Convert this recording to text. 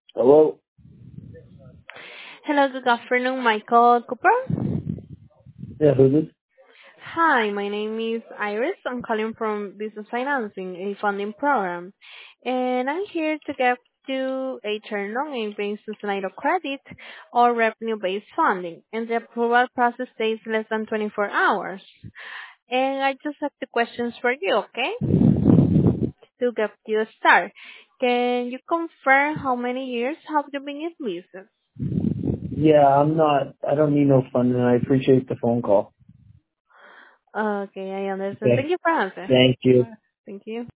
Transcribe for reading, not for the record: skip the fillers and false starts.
Hello? Hello, good afternoon, Michael Cooper. Yeah, who's this? Hi, my name is Iris. I'm calling from Business Financing, a funding program. And I'm here to get to a turn on a business line of credit or revenue-based funding. And the approval process takes less than 24 hours. And I just have the questions for you, okay? To get you started. Can you confirm how many years have you been in business? Yeah, I don't need no funding. I appreciate the phone call. Okay, I understand. Thank Okay. you for answering. Thank you. Thank you.